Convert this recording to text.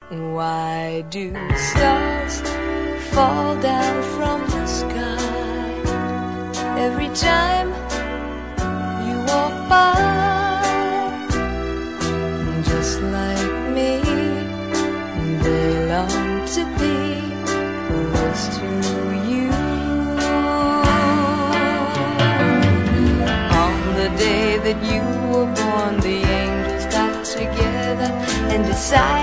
Why do stars fall down from the sky every time you walk by? Just like me, they long to be close to you. On the day that you were born, the angels got together and decided